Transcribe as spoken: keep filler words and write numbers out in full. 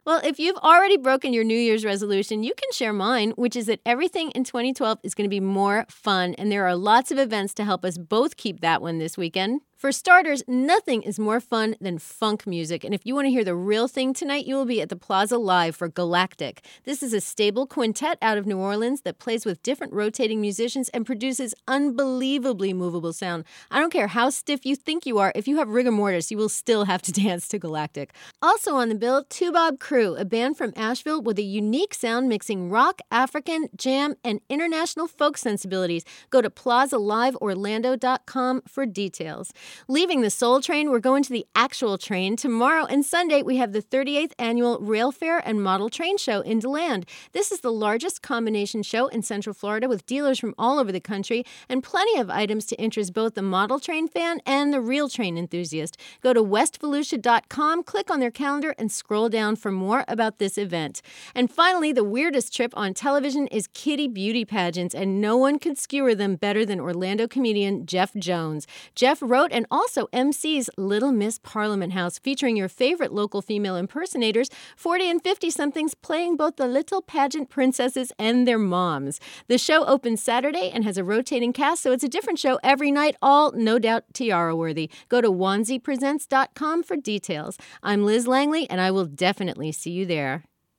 Well, if you've already broken your New Year's resolution, you can share mine, which is that everything in twenty twelve is going to be more fun, and there are lots of events to help us both keep that one this weekend. For starters, nothing is more fun than funk music, and if you want to hear the real thing tonight, you will be at the Plaza Live for Galactic. This is a stable quintet out of New Orleans that plays with different rotating musicians and produces unbelievably movable sound. I don't care how stiff you think you are, if you have rigor mortis, you will still have to dance to Galactic. Also on the bill, Toubab Crew, a band from Asheville with a unique sound mixing rock, African, jam, and international folk sensibilities. Go to plaza live orlando dot com for details. Leaving the Soul Train, we're going to the actual train. Tomorrow and Sunday, we have the thirty-eighth Annual Rail Fair and Model Train Show in DeLand. This is the largest combination show in Central Florida with dealers from all over the country and plenty of items to interest both the model train fan and the real train enthusiast. Go to west volusia dot com, click on their calendar, and scroll down for more about this event. And finally, the weirdest trip on television is kiddie beauty pageants, and no one could skewer them better than Orlando comedian Jeff Jones. Jeff wrote and also M Cs Little Miss Parliament House, featuring your favorite local female impersonators, forty and fifty-somethings playing both the little pageant princesses and their moms. The show opens Saturday and has a rotating cast, so it's a different show every night, all no doubt tiara-worthy. Go to wanzi presents dot com for details. I'm Liz Langley, and I will definitely see you there.